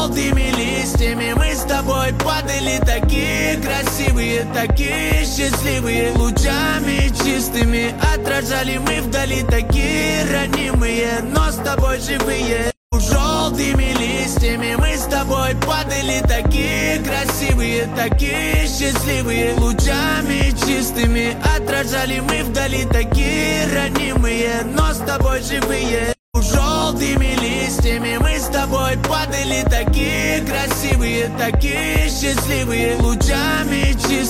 желтыми листьями мы с тобой падали, такие красивые, такие счастливые. Лучами чистыми отражали мы вдали, такие ранимые, но с тобой живые. Желтыми листьями мы с тобой падали, такие красивые, такие счастливые. Лучами чистыми отражали мы вдали, такие ранимые, но с тобой живые. Желтыми листьями мы с тобой падали, такие красивые, такие счастливые. Лучами чистыми